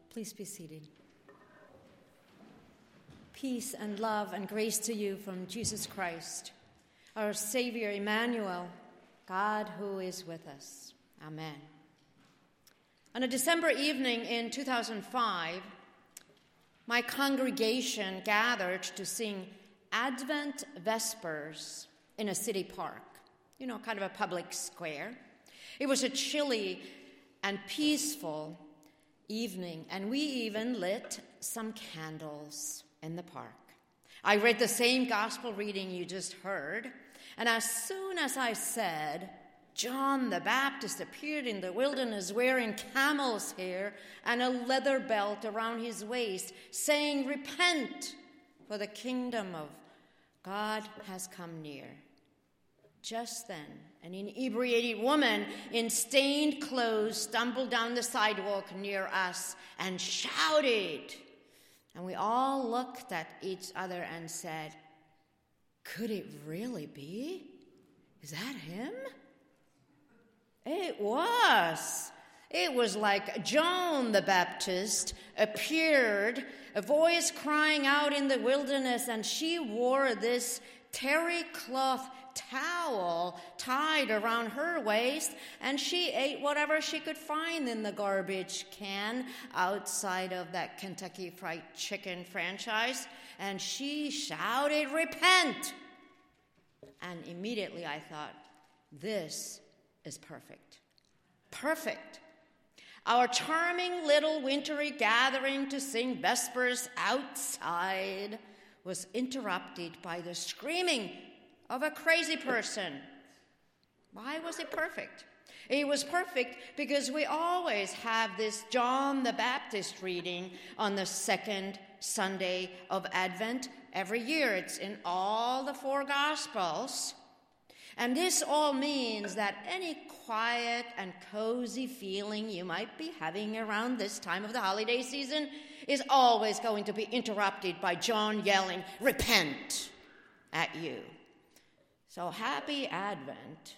Please be seated. Peace and love and grace to you from Jesus Christ, our Savior Emmanuel, God who is with us. Amen. On a December evening in 2005, my congregation gathered to sing Advent Vespers in a city park, kind of a public square. It was a chilly and peaceful evening, and we even lit some candles in the park. I read the same gospel reading you just heard, and as soon as I said, John the Baptist appeared in the wilderness wearing camel's hair and a leather belt around his waist, saying, "Repent, for the kingdom of God has come near." Just then, an inebriated woman in stained clothes stumbled down the sidewalk near us and shouted. And we all looked at each other and said, "Could it really be? Is that him?" It was. It was like John the Baptist appeared, a voice crying out in the wilderness, and she wore this terry cloth towel tied around her waist, and she ate whatever she could find in the garbage can outside of that Kentucky Fried Chicken franchise, and she shouted, "Repent!" And immediately I thought, this is perfect. Perfect. Our charming little wintry gathering to sing Vespers outside was interrupted by the screaming of a crazy person. Why was it perfect? It was perfect because we always have this John the Baptist reading on the second Sunday of Advent every year. It's in all the four Gospels. And this all means that any quiet and cozy feeling you might be having around this time of the holiday season is always going to be interrupted by John yelling, "Repent," at you. So happy Advent.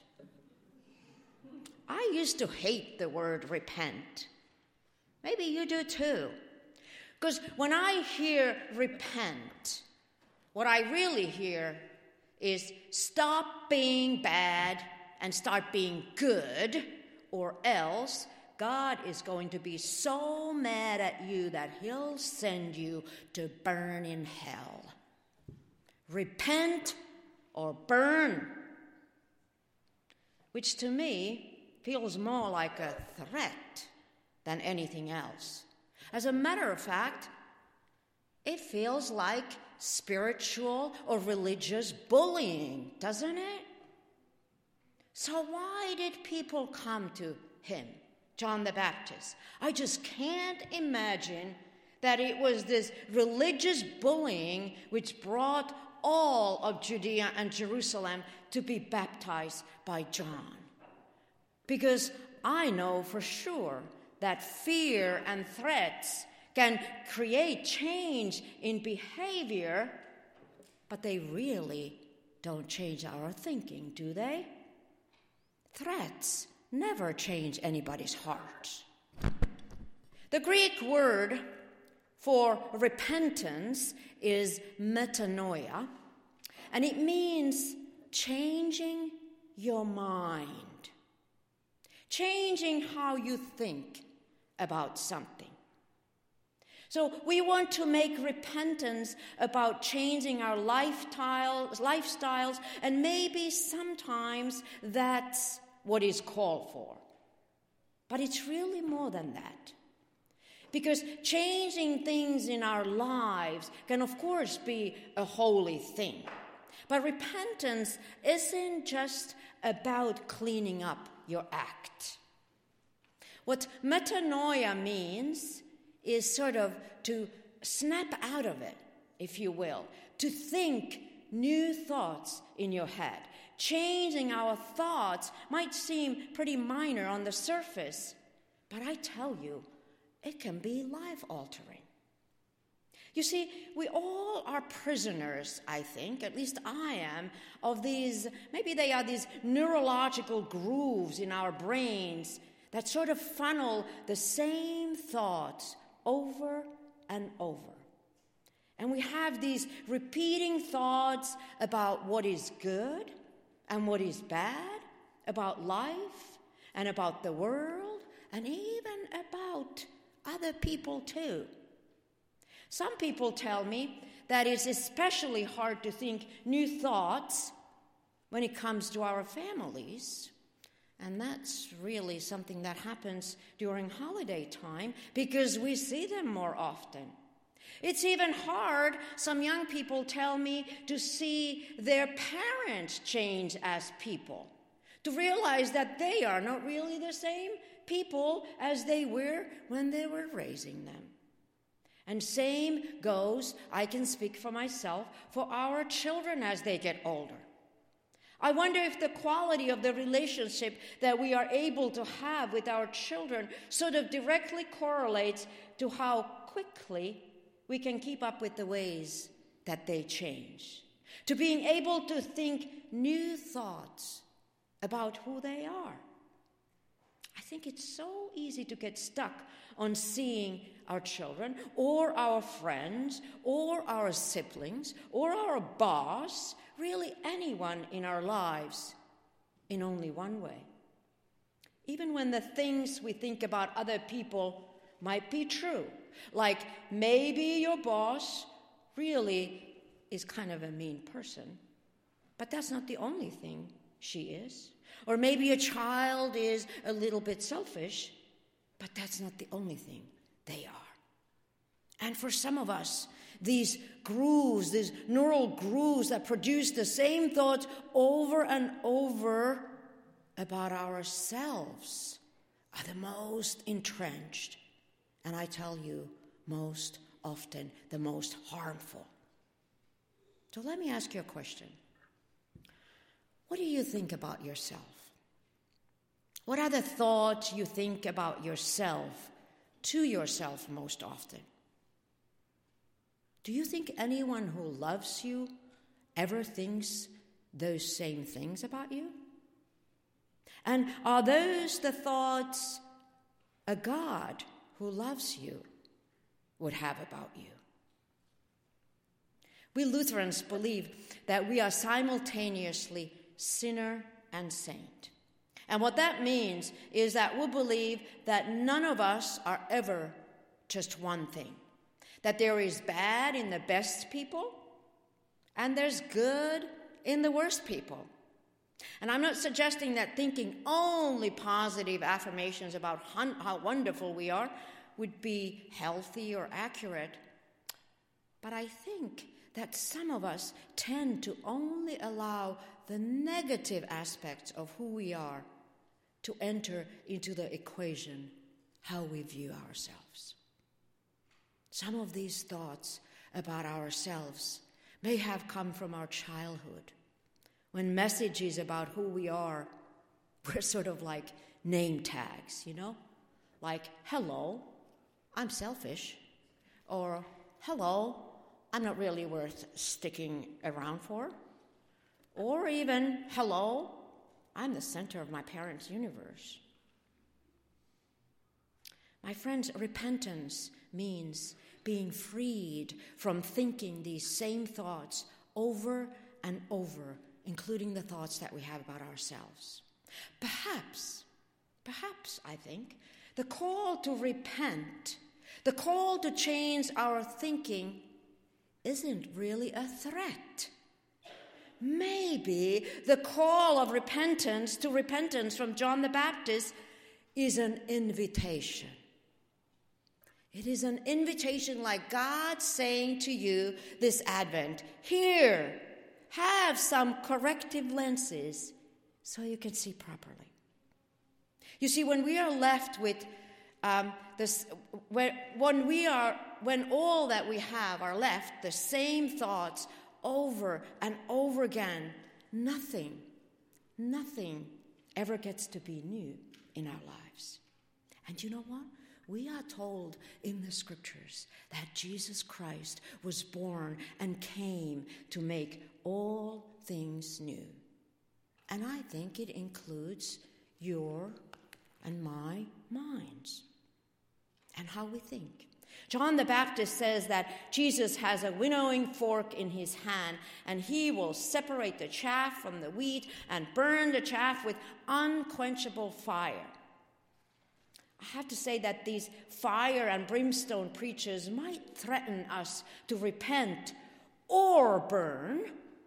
I used to hate the word repent. Maybe you do too. Because when I hear repent, what I really hear is stop being bad and start being good, or else God is going to be so mad at you that he'll send you to burn in hell. Repent or burn, which to me feels more like a threat than anything else. As a matter of fact, it feels like spiritual or religious bullying, doesn't it? So why did people come to him, John the Baptist? I just can't imagine that it was this religious bullying which brought all of Judea and Jerusalem to be baptized by John. Because I know for sure that fear and threats can create change in behavior, but they really don't change our thinking, do they? Threats never change anybody's heart. The Greek word for repentance is metanoia, and it means changing your mind, changing how you think about something. So we want to make repentance about changing our lifestyles, and maybe sometimes that's what is called for. But it's really more than that. Because changing things in our lives can, of course, be a holy thing. But repentance isn't just about cleaning up your act. What metanoia means is sort of to snap out of it, if you will, to think new thoughts in your head. Changing our thoughts might seem pretty minor on the surface, but I tell you, it can be life-altering. You see, we all are prisoners, I think, at least I am, of these, maybe they are these neurological grooves in our brains that sort of funnel the same thoughts over and over. And we have these repeating thoughts about what is good and what is bad, about life and about the world, and even about other people too. Some people tell me that it's especially hard to think new thoughts when it comes to our families. And that's really something that happens during holiday time because we see them more often. It's even hard, some young people tell me, to see their parents change as people, to realize that they are not really the same people as they were when they were raising them. And same goes, I can speak for myself, for our children as they get older. I wonder if the quality of the relationship that we are able to have with our children sort of directly correlates to how quickly we can keep up with the ways that they change, to being able to think new thoughts about who they are. I think it's so easy to get stuck on seeing our children or our friends or our siblings or our boss, really anyone in our lives, in only one way. Even when the things we think about other people might be true, like maybe your boss really is kind of a mean person, but that's not the only thing she is. Or maybe a child is a little bit selfish, but that's not the only thing they are. And for some of us, these grooves, these neural grooves that produce the same thoughts over and over about ourselves are the most entrenched, and I tell you, most often the most harmful. So let me ask you a question. What do you think about yourself? What are the thoughts you think about yourself to yourself most often? Do you think anyone who loves you ever thinks those same things about you? And are those the thoughts a God who loves you would have about you? We Lutherans believe that we are simultaneously sinner and saint. And what that means is that we believe that none of us are ever just one thing. That there is bad in the best people, and there's good in the worst people. And I'm not suggesting that thinking only positive affirmations about how wonderful we are would be healthy or accurate. But I think that some of us tend to only allow the negative aspects of who we are to enter into the equation, how we view ourselves. Some of these thoughts about ourselves may have come from our childhood, when messages about who we are were sort of like name tags, like, hello, I'm selfish, or hello, I'm not really worth sticking around for, or even, hello, I'm the center of my parents' universe. My friends, repentance means being freed from thinking these same thoughts over and over, including the thoughts that we have about ourselves. Perhaps, I think, the call to repent, the call to change our thinking isn't really a threat. Maybe the call of repentance to repentance from John the Baptist is an invitation. It is an invitation like God saying to you this Advent, here, have some corrective lenses so you can see properly. You see, when we are left with when all that we have are left, the same thoughts over and over again, nothing ever gets to be new in our lives. And you know what? We are told in the scriptures that Jesus Christ was born and came to make all things new. And I think it includes your and my minds and how we think. John the Baptist says that Jesus has a winnowing fork in his hand, and he will separate the chaff from the wheat and burn the chaff with unquenchable fire. I have to say that these fire and brimstone preachers might threaten us to repent or burn,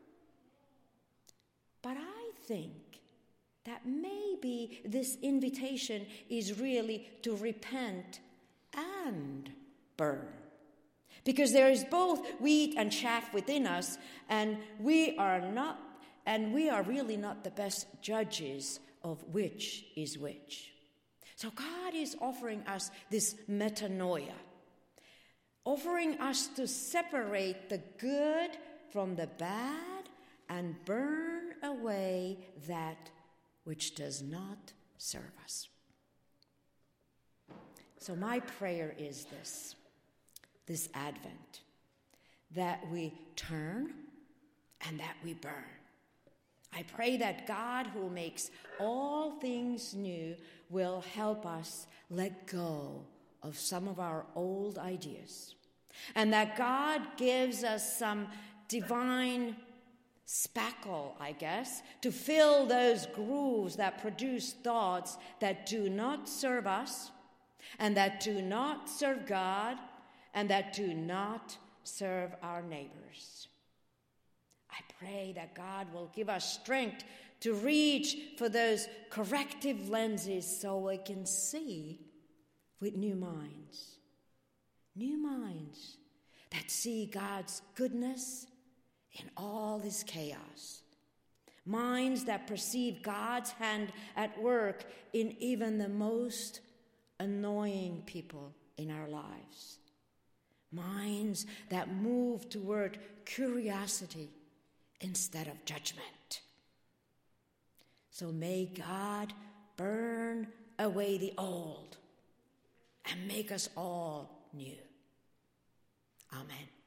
but I think that maybe this invitation is really to repent and burn. Because there is both wheat and chaff within us, and we are really not the best judges of which is which. So God is offering us this metanoia, offering us to separate the good from the bad and burn away that which does not serve us. So my prayer is this Advent, that we turn and that we burn. I pray that God, who makes all things new, will help us let go of some of our old ideas, and that God gives us some divine spackle, I guess, to fill those grooves that produce thoughts that do not serve us, and that do not serve God, and that do not serve our neighbors. I pray that God will give us strength to reach for those corrective lenses so we can see with new minds that see God's goodness in all this chaos, minds that perceive God's hand at work in even the most annoying people in our lives, minds that move toward curiosity instead of judgment. So may God burn away the old and make us all new. Amen.